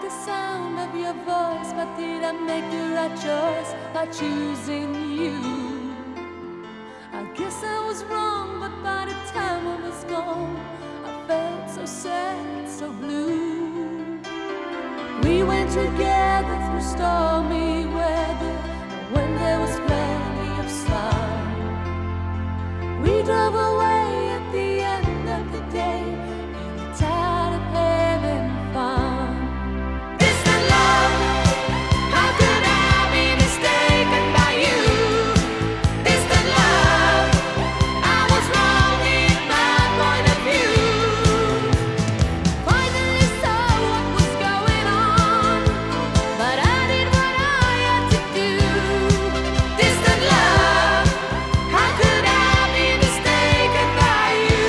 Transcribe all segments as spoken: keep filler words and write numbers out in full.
the sound of your voice, but did I make the right choice by choosing you? I guess I was wrong, but by the time I was gone, I felt so sad, so blue. We went together through stormy weather, and when there was plenty of sun, we drove away at the end of the day. We were tired of having fun. Distant love, how could I be mistaken by you? Distant love, I was wrong in my point of view. Finally saw what was going on, but I did what I had to do. Distant love, how could I be mistaken by you?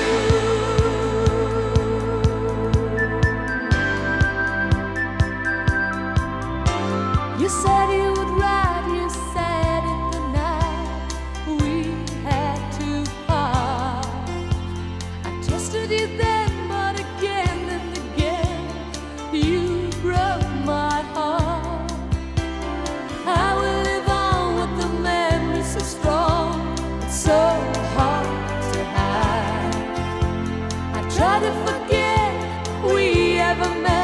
You said you would ride, you said it the night we had to part. I trusted you then, but again and again you broke my heart. I will live on with the memory so strong, it's so hard to hide. I try to forget we ever met.